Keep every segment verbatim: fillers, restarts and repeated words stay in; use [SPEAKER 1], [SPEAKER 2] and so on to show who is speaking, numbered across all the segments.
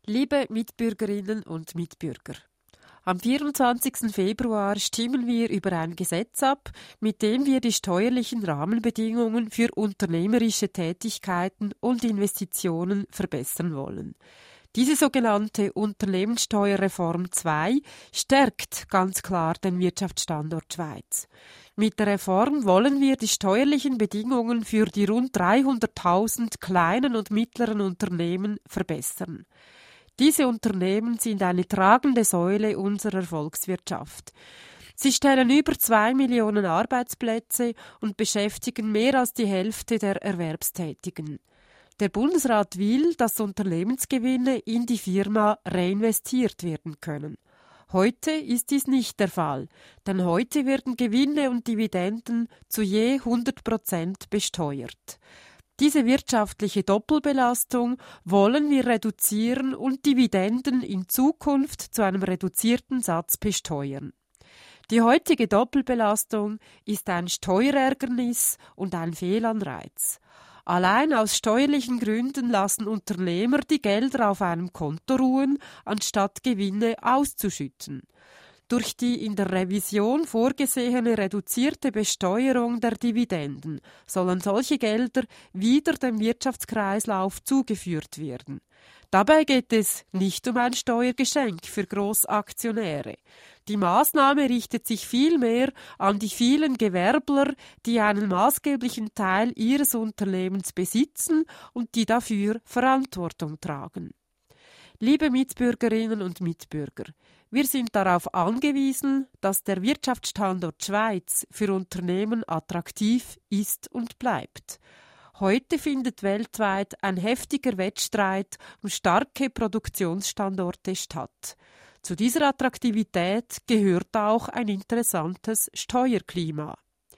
[SPEAKER 1] Liebe Mitbürgerinnen und Mitbürger, am vierundzwanzigsten Februar stimmen wir über ein Gesetz ab, mit dem wir die steuerlichen Rahmenbedingungen für unternehmerische Tätigkeiten und Investitionen verbessern wollen. Diese sogenannte Unternehmenssteuerreform zwei stärkt ganz klar den Wirtschaftsstandort Schweiz. Mit der Reform wollen wir die steuerlichen Bedingungen für die rund dreihunderttausend kleinen und mittleren Unternehmen verbessern. Diese Unternehmen sind eine tragende Säule unserer Volkswirtschaft. Sie stellen über zwei Millionen Arbeitsplätze und beschäftigen mehr als die Hälfte der Erwerbstätigen. Der Bundesrat will, dass Unternehmensgewinne in die Firma reinvestiert werden können. Heute ist dies nicht der Fall, denn heute werden Gewinne und Dividenden zu je hundert Prozent besteuert. Diese wirtschaftliche Doppelbelastung wollen wir reduzieren und Dividenden in Zukunft zu einem reduzierten Satz besteuern. Die heutige Doppelbelastung ist ein Steuerärgernis und ein Fehlanreiz. Allein aus steuerlichen Gründen lassen Unternehmer die Gelder auf einem Konto ruhen, anstatt Gewinne auszuschütten. Durch die in der Revision vorgesehene reduzierte Besteuerung der Dividenden sollen solche Gelder wieder dem Wirtschaftskreislauf zugeführt werden. Dabei geht es nicht um ein Steuergeschenk für Grossaktionäre. Die Maßnahme richtet sich vielmehr an die vielen Gewerbler, die einen maßgeblichen Teil ihres Unternehmens besitzen und die dafür Verantwortung tragen. Liebe Mitbürgerinnen und Mitbürger, wir sind darauf angewiesen, dass der Wirtschaftsstandort Schweiz für Unternehmen attraktiv ist und bleibt. Heute findet weltweit ein heftiger Wettstreit um starke Produktionsstandorte statt. Zu dieser Attraktivität gehört auch ein interessantes Steuerklima.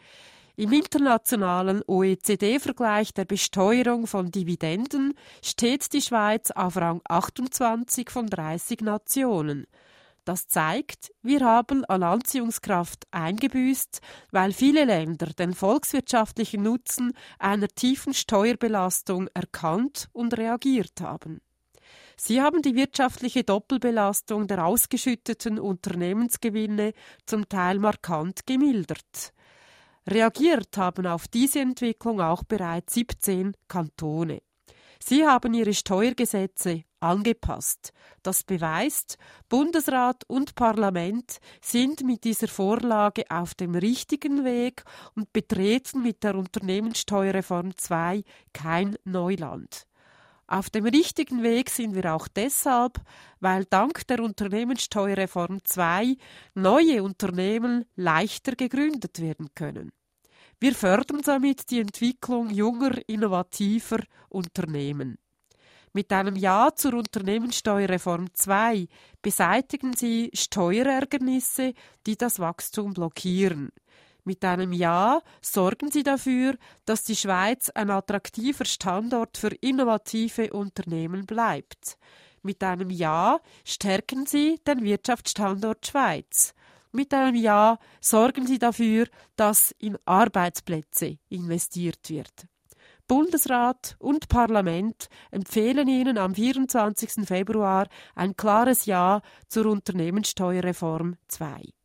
[SPEAKER 1] Im internationalen O E C D-Vergleich der Besteuerung von Dividenden steht die Schweiz auf Rang achtundzwanzig von dreißig Nationen. Das zeigt, wir haben an Anziehungskraft eingebüßt, weil viele Länder den volkswirtschaftlichen Nutzen einer tiefen Steuerbelastung erkannt und reagiert haben. Sie haben die wirtschaftliche Doppelbelastung der ausgeschütteten Unternehmensgewinne zum Teil markant gemildert. Reagiert haben auf diese Entwicklung auch bereits siebzehn Kantone. Sie haben ihre Steuergesetze angepasst. Das beweist, Bundesrat und Parlament sind mit dieser Vorlage auf dem richtigen Weg und betreten mit der Unternehmenssteuerreform zwei kein Neuland. Auf dem richtigen Weg sind wir auch deshalb, weil dank der Unternehmenssteuerreform zwei neue Unternehmen leichter gegründet werden können. Wir fördern damit die Entwicklung junger, innovativer Unternehmen. Mit einem Ja zur Unternehmenssteuerreform zwei beseitigen Sie Steuerärgernisse, die das Wachstum blockieren. Mit einem Ja sorgen Sie dafür, dass die Schweiz ein attraktiver Standort für innovative Unternehmen bleibt. Mit einem Ja stärken Sie den Wirtschaftsstandort Schweiz. Mit einem Ja sorgen Sie dafür, dass in Arbeitsplätze investiert wird. Bundesrat und Parlament empfehlen Ihnen am vierundzwanzigsten Februar ein klares Ja zur Unternehmenssteuerreform zwei.